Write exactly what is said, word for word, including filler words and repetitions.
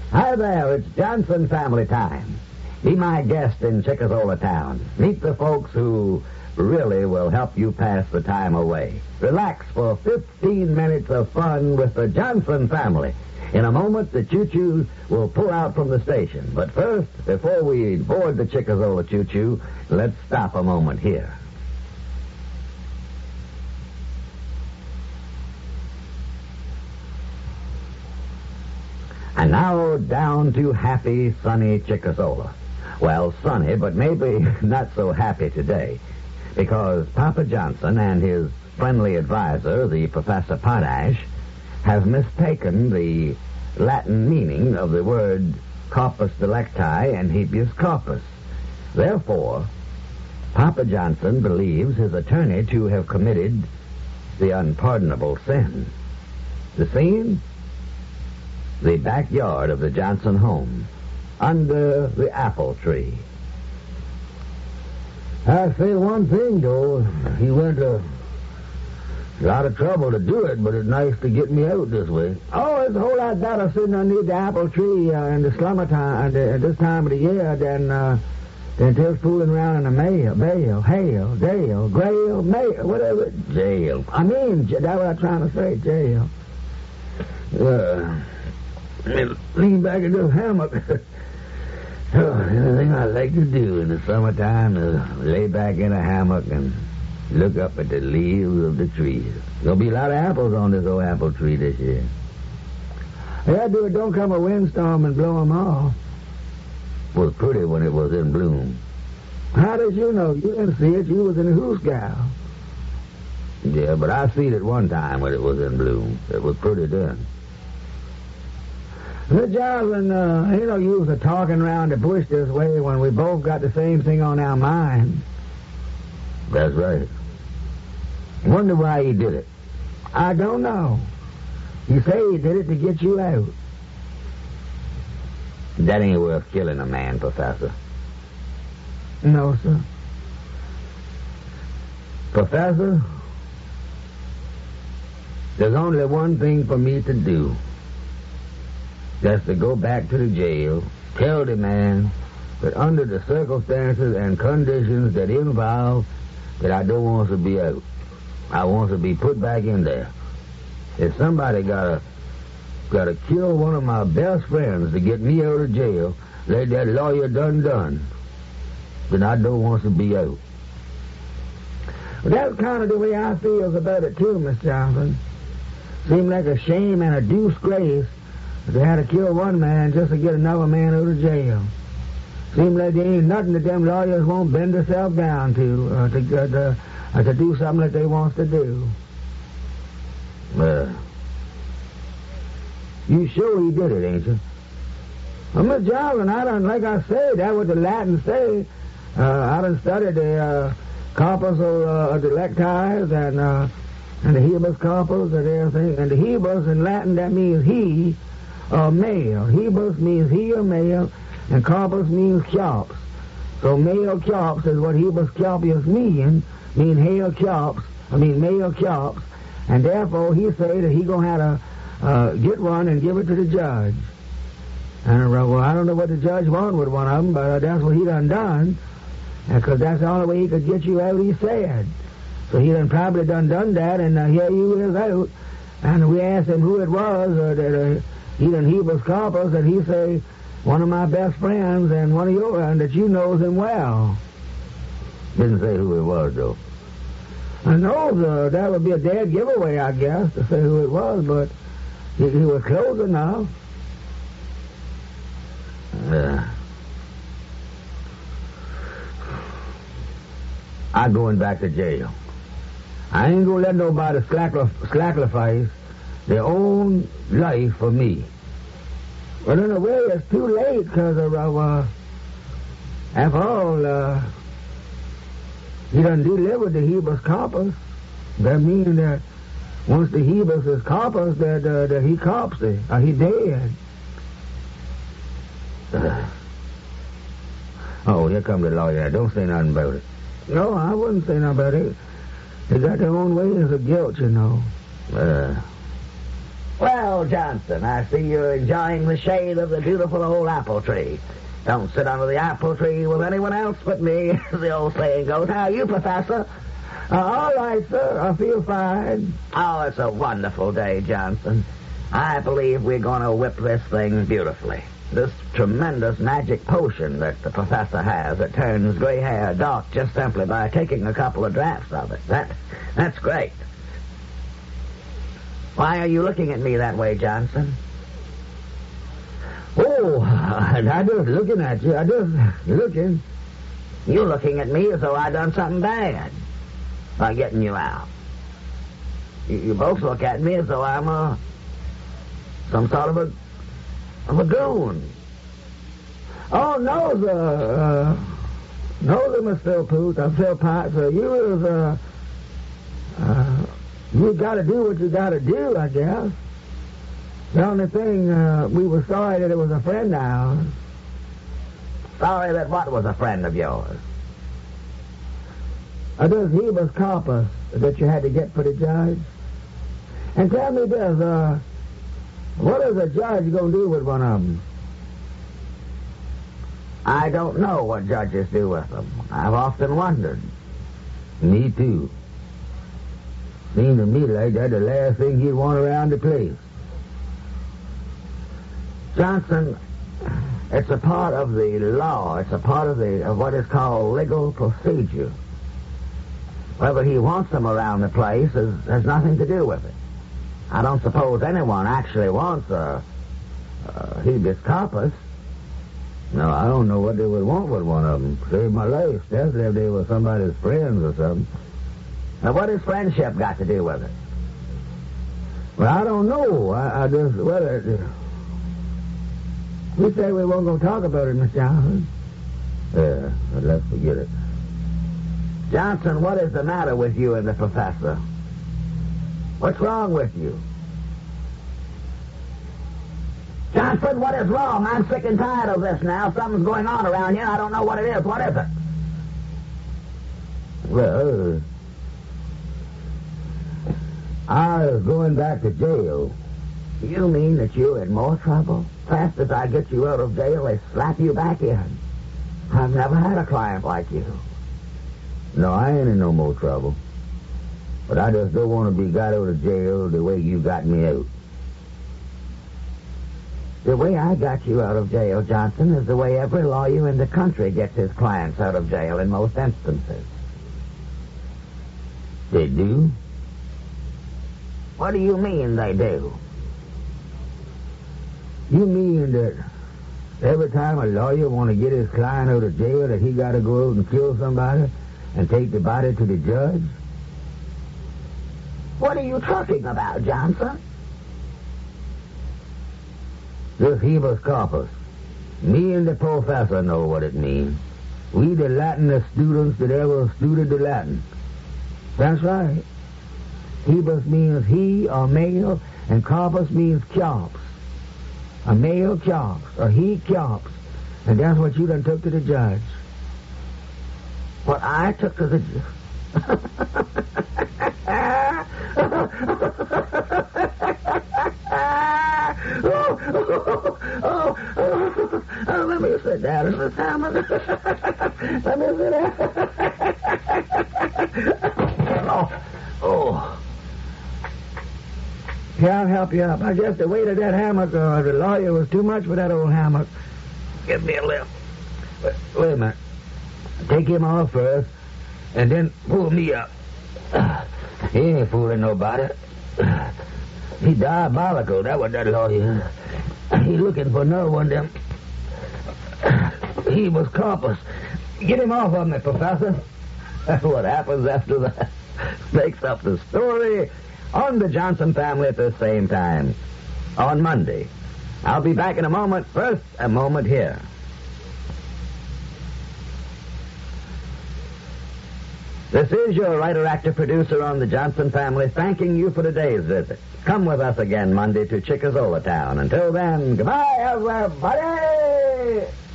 Hi there, it's Johnson family time. Be my guest in Chickazola town. Meet the folks who really will help you pass the time away. Relax for fifteen minutes of fun with the Johnson family. In a moment, the choo-choo will pull out from the station. But first, before we board the Chickazola choo-choo, let's stop a moment here. And now down to happy, sunny Chickazola. Well, sunny, but maybe not so happy today, because Papa Johnson and his friendly advisor, the Professor Potash, have mistaken the Latin meaning of the word corpus delicti and habeas corpus. Therefore, Papa Johnson believes his attorney to have committed the unpardonable sin. The scene? The backyard of the Johnson home, under the apple tree. I say one thing, though. He went to a lot of trouble to do it, but it's nice to get me out this way. Oh, it's a whole lot better sitting underneath the apple tree uh, in the summertime, uh, at this time of the year, than uh, than just fooling around in the mail, bale, hail, dale, grail, mail, whatever. Jail. I mean, that's what I'm trying to say, jail. Uh, lean back in this hammock. Oh, anything I like to do in the summertime is lay back in a hammock and look up at the leaves of the trees. There'll be a lot of apples on this old apple tree this year. Yeah, do it. Don't come a windstorm and blow them off. It was pretty when it was in bloom. How did you know? You didn't see it. You was in the hoosgow. Yeah, but I seen it one time when it was in bloom. It was pretty then. Mister Johnson, uh, ain't no use of talking around the bush this way when we both got the same thing on our mind. That's right. Wonder why he did it. I don't know. You say he did it to get you out. That ain't worth killing a man, Professor. No, sir. Professor, there's only one thing for me to do. Just to go back to the jail, tell the man that under the circumstances and conditions that involve that I don't want to be out. I want to be put back in there. If somebody gotta gotta kill one of my best friends to get me out of jail, let that lawyer done done, then I don't want to be out. Well, that's kind of the way I feel about it too, Miss Johnson. Seemed like a shame and a disgrace that they had to kill one man just to get another man out of jail. Seems like there ain't nothing that them lawyers won't bend themselves down to, uh, to, uh, to, uh, to do something that they wants to do. Uh, you sure he did it, ain't you? Well, Miss Johnson, I done, like I said, that's what the Latins say. Uh, I done studied the uh, corpus uh, delicti and, uh, and the habeas corpus and everything. And the habeas in Latin, that means he, or male. Habeas means he or male, and corpus means corpse. So male corpse is what habeas corpus mean, mean hail corpse, I mean male corpse, and therefore he say that he gonna have to uh, get one and give it to the judge. And uh, well, I don't know what the judge wanted with one of them, but uh, that's what he done done, because that's the only way he could get you out, he said. So he done probably done done that, and uh, here you is out. And we asked him who it was uh, that uh, he done habeas corpus, and he say, one of my best friends and one of your, and that you knows him well. Didn't say who it was, though. I know uh, that would be a dead giveaway, I guess, to say who it was, but he, he was close enough. Yeah. I'm going back to jail. I ain't gonna let nobody sacrifice their own life for me. Well, in a way, it's too late, because, uh, uh, after all, uh, he done delivered the habeas corpus. That means that once the habeas is corpus, that, uh, that he corpsey, or he dead. Uh, oh, here come the lawyer. Don't say nothing about it. No, I wouldn't say nothing about it. They got their own ways of guilt, you know. Uh, Well, Johnson, I see you're enjoying the shade of the beautiful old apple tree. Don't sit under the apple tree with anyone else but me, as the old saying goes. How are you, Professor? Uh, all right, sir. I feel fine. Oh, it's a wonderful day, Johnson. I believe we're going to whip this thing beautifully. This tremendous magic potion that the professor has that turns gray hair dark just simply by taking a couple of drafts of it. That, that's great. Why are you looking at me that way, Johnson? Oh, I just looking at you. I just looking. You're looking at me as though I done something bad by getting you out. You, you both look at me as though I'm a some sort of a of a goon. Oh no, sir. Uh, no, sir, Mister Philpoot. I'm Phil Potts. Uh, you was uh, uh, you got to do what you got to do, I guess. The only thing, uh, we were sorry that it was a friend of ours. Sorry that what was a friend of yours? Uh, those Hebus corpus that you had to get for the judge. And tell me this, uh, what is a judge going to do with one of them? I don't know what judges do with them. I've often wondered. Me too. Seemed to me like that's the last thing he'd want around the place. Johnson, it's a part of the law. It's a part of the of what is called legal procedure. Whether he wants them around the place is, has nothing to do with it. I don't suppose anyone actually wants a, a habeas corpus. No, I don't know what they would want with one of them. Save my life, especially if they were somebody's friends or something. Now, what has friendship got to do with it? Well, I don't know. I, I just, well, it, we said we weren't going to talk about it, Miss Johnson. Yeah, but let's forget it. Johnson, what is the matter with you and the professor? What's wrong with you? Johnson, what is wrong? I'm sick and tired of this now. Something's going on around here. I don't know what it is. What is it? Well, I was going back to jail. You mean that you're in more trouble? Fast as I get you out of jail, they slap you back in. I've never had a client like you. No, I ain't in no more trouble. But I just don't want to be got out of jail the way you got me out. The way I got you out of jail, Johnson, is the way every lawyer in the country gets his clients out of jail in most instances. They do? What do you mean they do? You mean that every time a lawyer want to get his client out of jail that he got to go out and kill somebody and take the body to the judge? What are you talking about, Johnson? This habeas corpus. Me and the professor know what it means. We the Latinist students that ever studied the Latin. That's right. Habeas means he or male, and corpus means corpse. A male corpse, or he corpse. And that's what you done took to the judge. What I took to the judge? oh, oh, oh, oh, oh, let me sit down in the hammock. Let me sit down. oh, oh. Here, I'll help you up. I guess the weight of that hammock, or the lawyer, was too much for that old hammock. Give me a lift. Wait, wait a minute. Take him off first, and then pull me up. He ain't fooling nobody. He diabolical, that what that lawyer. He looking for another one of them. He was corpus. Get him off of me, Professor. What happens after that makes up the story on the Johnson Family at the same time on Monday. I'll be back in a moment. First, a moment here. This is your writer-actor-producer on the Johnson Family thanking you for today's visit. Come with us again Monday to Chickazola Town. Until then, goodbye, everybody!